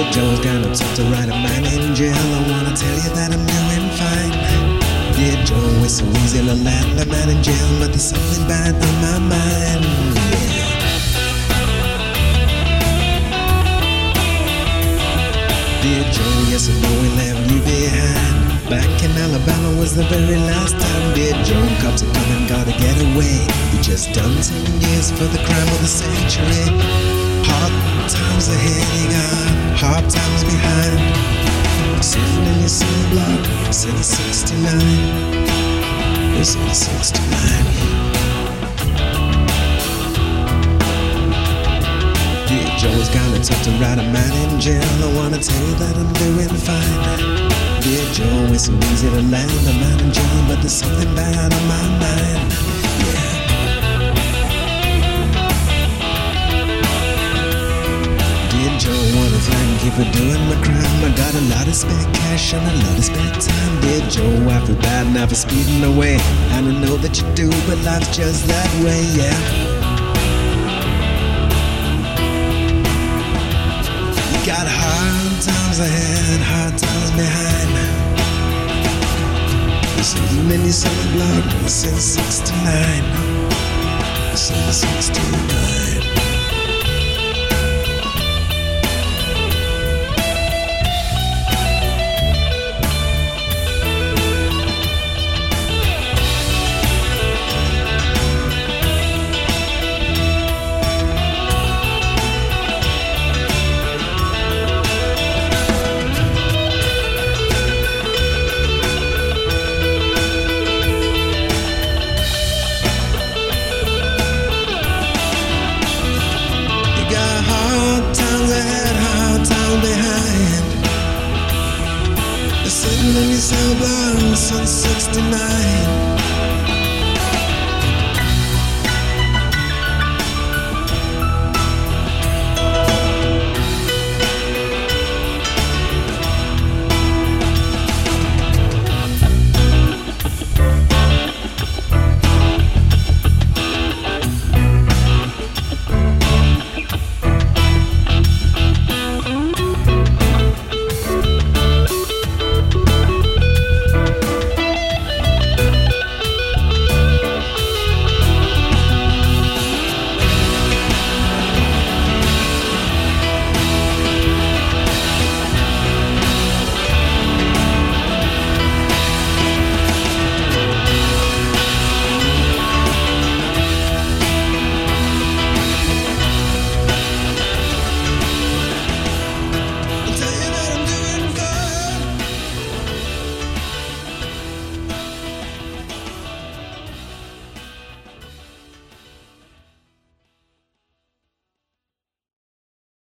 Dear Joe's got no time to write a man in jail. I wanna tell you that I'm doing fine. Dear Joe, it's so easy to land a man in jail, but there's something bad on my mind. Dear Joe, yes I know we left you behind. Back in Alabama was the very last time. Dear Joe, cops are coming, gotta get away. You just done 10 years for the crime of the century. Hard times ahead, you got hard times behind. Sitting in your cell block, since 69. You're since 69. Dear Joe's kinda tough to write a man in jail. I wanna tell you that I'm doing fine. Dear Joe, it's so easy to land a man in jail, but there's something bad on my mind. Yeah. Dear Joe, wanna thank you for doing my crime. I got a lot of spare cash and a lot of spare time. Dear Joe, I feel bad now for speeding away. And I know that you do, but life's just that way, yeah. Got hard times ahead, hard times behind. So you made me so blood since 69. Since 69. Sitting in your cell block since 69.